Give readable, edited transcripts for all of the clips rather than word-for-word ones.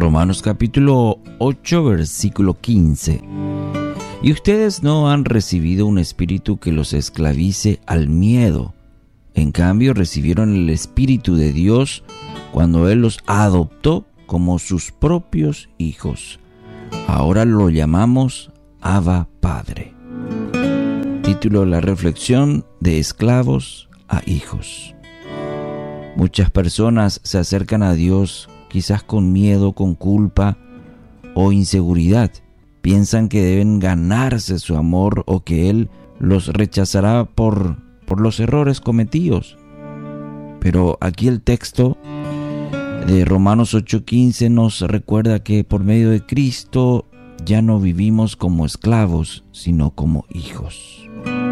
Romanos capítulo 8, versículo 15. Y ustedes no han recibido un espíritu que los esclavice al miedo. En cambio, recibieron el Espíritu de Dios cuando Él los adoptó como sus propios hijos. Ahora lo llamamos Abba Padre. Título de la reflexión: de esclavos a hijos. Muchas personas se acercan a Dios quizás con miedo, con culpa o inseguridad. Piensan que deben ganarse su amor o que Él los rechazará por los errores cometidos. Pero aquí el texto de Romanos 8:15 nos recuerda que por medio de Cristo ya no vivimos como esclavos, sino como hijos.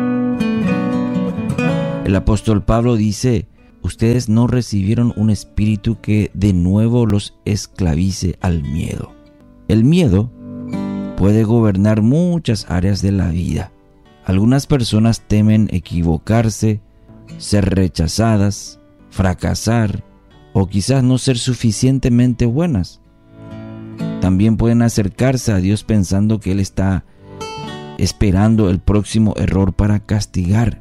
El apóstol Pablo dice: ustedes no recibieron un espíritu que de nuevo los esclavice al miedo. El miedo puede gobernar muchas áreas de la vida. Algunas personas temen equivocarse, ser rechazadas, fracasar o quizás no ser suficientemente buenas. También pueden acercarse a Dios pensando que Él está esperando el próximo error para castigar.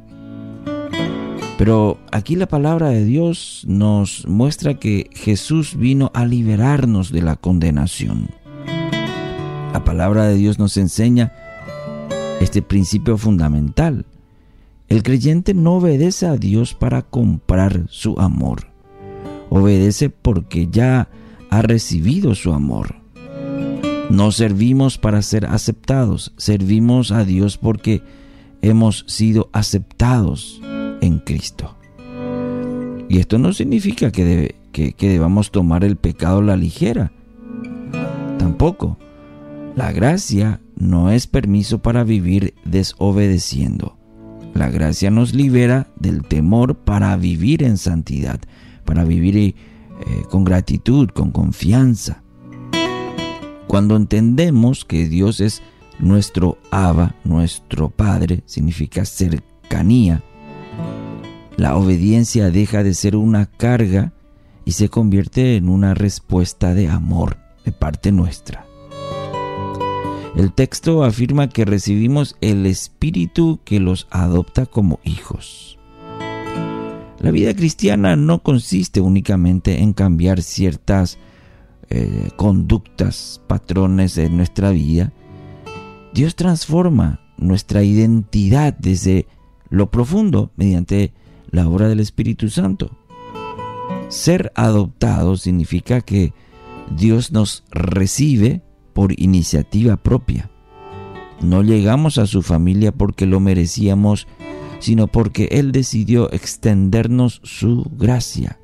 Pero aquí la palabra de Dios nos muestra que Jesús vino a liberarnos de la condenación. La palabra de Dios nos enseña este principio fundamental. El creyente no obedece a Dios para comprar su amor. Obedece porque ya ha recibido su amor. No servimos para ser aceptados, servimos a Dios porque hemos sido aceptados en Cristo. Y esto no significa que debamos tomar el pecado a la ligera. Tampoco. La gracia no es permiso para vivir desobedeciendo. La gracia nos libera del temor para vivir en santidad, para vivir con gratitud, con confianza. Cuando entendemos que Dios es nuestro Abba, nuestro Padre, significa cercanía, la obediencia deja de ser una carga y se convierte en una respuesta de amor de parte nuestra. El texto afirma que recibimos el Espíritu que los adopta como hijos. La vida cristiana no consiste únicamente en cambiar ciertas conductas, patrones de nuestra vida. Dios transforma nuestra identidad desde lo profundo mediante la obra del Espíritu Santo. Ser adoptado significa que Dios nos recibe por iniciativa propia. No llegamos a su familia porque lo merecíamos, sino porque Él decidió extendernos su gracia.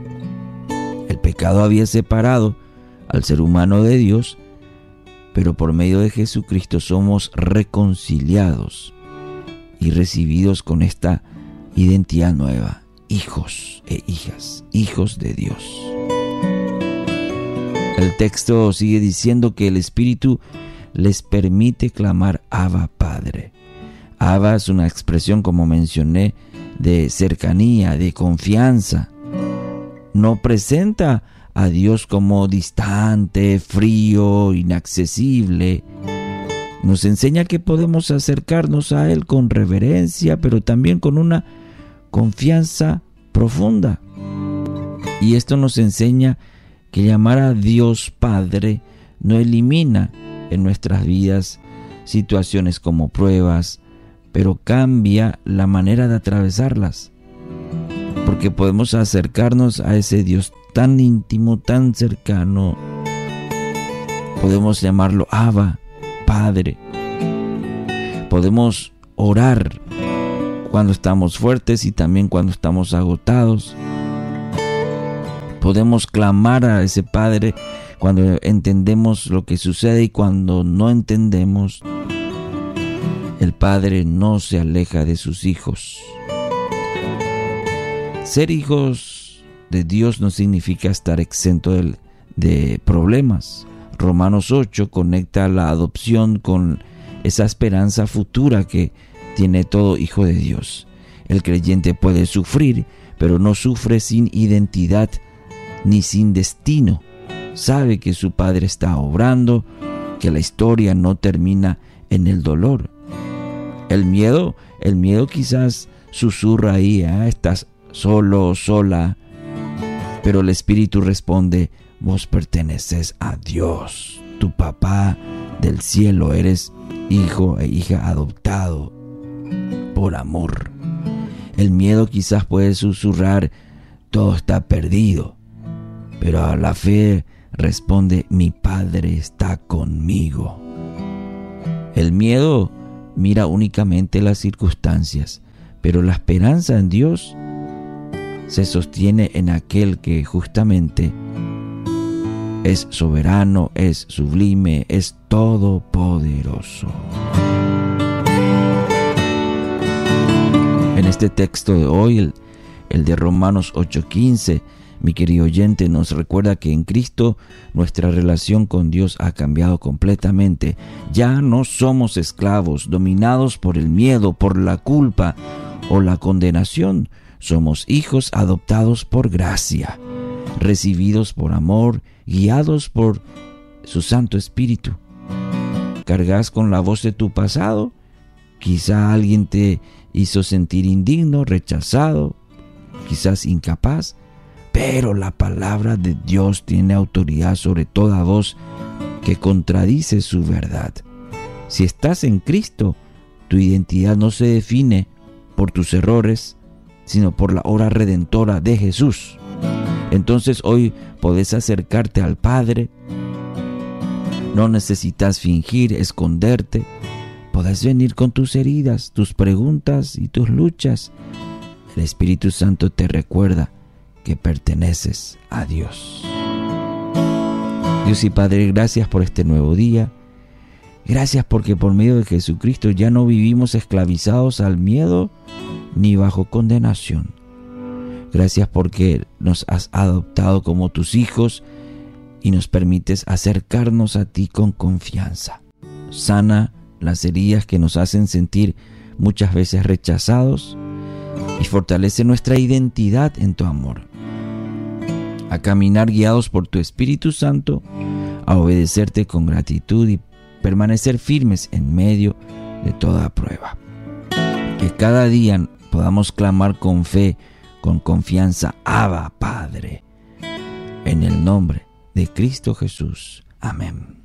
El pecado había separado al ser humano de Dios, pero por medio de Jesucristo somos reconciliados y recibidos con esta identidad nueva: hijos e hijas, hijos de Dios. El texto sigue diciendo que el Espíritu les permite clamar Abba Padre. Abba es una expresión, como mencioné, de cercanía, de confianza. No presenta a Dios como distante, frío, inaccesible. Nos enseña que podemos acercarnos a Él con reverencia, pero también con una confianza profunda. Y esto nos enseña que llamar a Dios Padre no elimina en nuestras vidas situaciones como pruebas, pero cambia la manera de atravesarlas. Porque podemos acercarnos a ese Dios tan íntimo, tan cercano. Podemos llamarlo Abba, Padre. Podemos orar cuando estamos fuertes y también cuando estamos agotados. Podemos clamar a ese Padre cuando entendemos lo que sucede y cuando no entendemos. El Padre no se aleja de sus hijos. Ser hijos de Dios no significa estar exento de problemas. Romanos 8 conecta la adopción con esa esperanza futura que tiene todo hijo de Dios. El creyente puede sufrir, pero no sufre sin identidad ni sin destino. sabe que su Padre está obrando, que la historia no termina en el dolor. El miedo quizás susurra ahí, estás solo, sola, pero el Espíritu responde, vos perteneces a Dios, tu papá del cielo, eres hijo e hija adoptado por amor. El miedo quizás puede susurrar, todo está perdido, pero a la fe responde, mi Padre está conmigo. El miedo mira únicamente las circunstancias, pero la esperanza en Dios se sostiene en aquel que justamente es soberano, es sublime, es todopoderoso. En este texto de hoy, el de Romanos 8:15, mi querido oyente, nos recuerda que en Cristo nuestra relación con Dios ha cambiado completamente. Ya no somos esclavos, dominados por el miedo, por la culpa o la condenación. Somos hijos adoptados por gracia, recibidos por amor, guiados por su Santo Espíritu. ¿Cargas con la voz de tu pasado? Quizá alguien te hizo sentir indigno, rechazado, quizás incapaz, pero la palabra de Dios tiene autoridad sobre toda voz que contradice su verdad. Si estás en Cristo, tu identidad no se define por tus errores, sino por la obra redentora de Jesús. Entonces hoy podés acercarte al Padre. No necesitas fingir, esconderte. Podés venir con tus heridas, tus preguntas y tus luchas. El Espíritu Santo te recuerda que perteneces a Dios. Dios y Padre, gracias por este nuevo día. Gracias porque por medio de Jesucristo ya no vivimos esclavizados al miedo ni bajo condenación. Gracias porque nos has adoptado como tus hijos y nos permites acercarnos a ti con confianza. Sana las heridas que nos hacen sentir muchas veces rechazados y fortalece nuestra identidad en tu amor. A caminar guiados por tu Espíritu Santo, a obedecerte con gratitud y permanecer firmes en medio de toda prueba. Que cada día podamos clamar con fe, con confianza, Abba, Padre, en el nombre de Cristo Jesús. Amén.